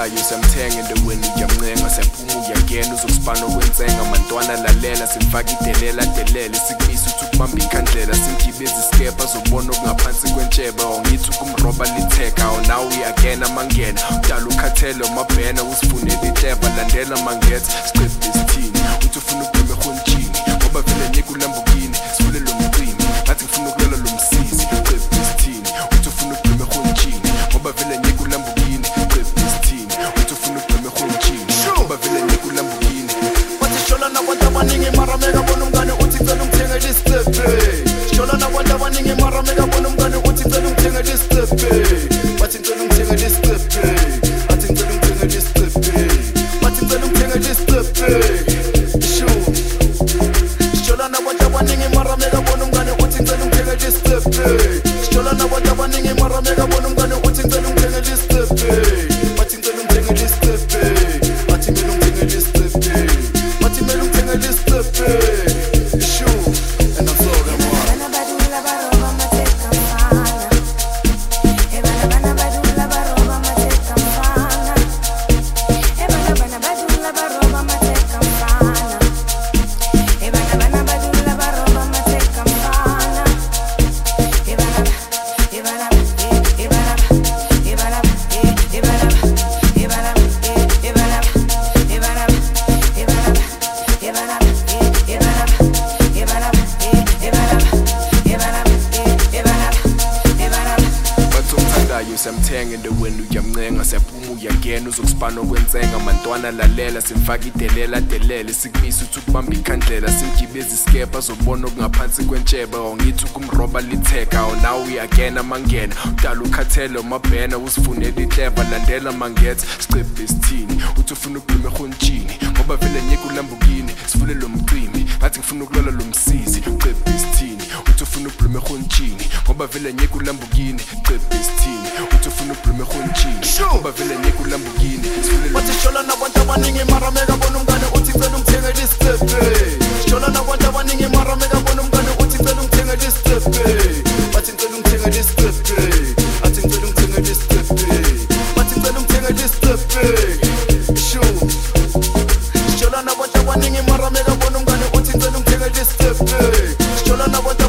othandayo siyamthenga endaweni uyamncenga siyaphuma uyangena uzokusibana okwensenga mantwana lalela simfaka idelela delele sikumisa uthi ukubamba ikhandlela simgibeza isikepha azobona okungaphansi kwentsheba ongithi ukumroba litheka nawe uyagena mangena udala ukhathele umabhena usifunela ihleba landela mangetha script isithini uthi ufuna ukubhema ehonjini ngoba vele nyeka ulambukini sifule lo mcimi ngathi ngifuna ukulela lo msizi script isithini uthi ufuna ukubhema ehonjini ngoba vele nyeka ulambukini script isithini uthi ufuna ukubhema ehonjini ngoba vele nyeka ulambukini bathi shola nabantu abaningi mara meka bona umngane uthi cela ungithengele isitepe shola nabantu abaningi mara meka bona umngane uthi cela ungithengele isitepe bathi cela ungithengele isitepe bathi cela ungithengele isitepe bathi cela ungithengele isitepe shola nabantu abaningi mara meka bona umngane uthi cela ungithengele isitepe shola nabantu abaningi mara meka bona umngane uthi cela ungithengele isitepe bathi cela ungithengele isitepe bathi mina ungithengele isitepe bathi mina ungithengele isitepe and I'm sorry siyamthenga endaweni uyamncenga siyaphuma uyangena uzokusibana okwensenga mantwana lalela simfaka idelela delele sikumisa uthi ukubamba ikhandlela simgibeza isikepha azobona okungaphansi kwentsheba ongithi ukumroba litheka nawe uyagena mangena udala ukhathele umabhena usifunela ihleba landela mangetha script isithini uthi ufuna ukubhema ehonjini ngoba vele nyeka ulambukini sifule lo mcimi ngathi ngifuna ukulola lo msizi script isithini uthi ufuna ukubhema ehonjini ngoba vele nyeka ulambukini script isithini uthi ufuna ukubhema ehonjini ngoba vele nyeka ulambukini sifule bathi shola nabantu abaningi mara meka bona umngane uthi cela ungithengele isitepe shola nabantu abaningi mara meka bona umngane uthi cela ungithengele isitepe bathi cela ungithengele isitepe bathi cela ungithengele isitepe bathi cela ungithengele isitepe shola nabantu abaningi mara meka bona umngane uthi cela ungithengele isitepe shola nabantu